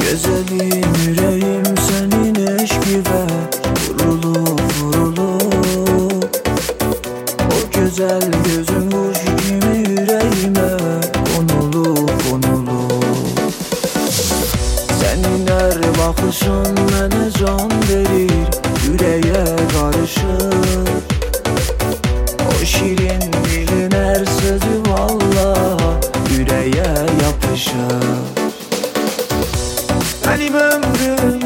Güzelim yüreğim senin eşkıve vurulup vurulup, o güzel gözün kuş gibi yüreğime konulup konulup. Senin her bakışın mənə can verir, yüreğe karışır. O şirin dilin her sözü valla yüreğe yapışır. Benim ömrüm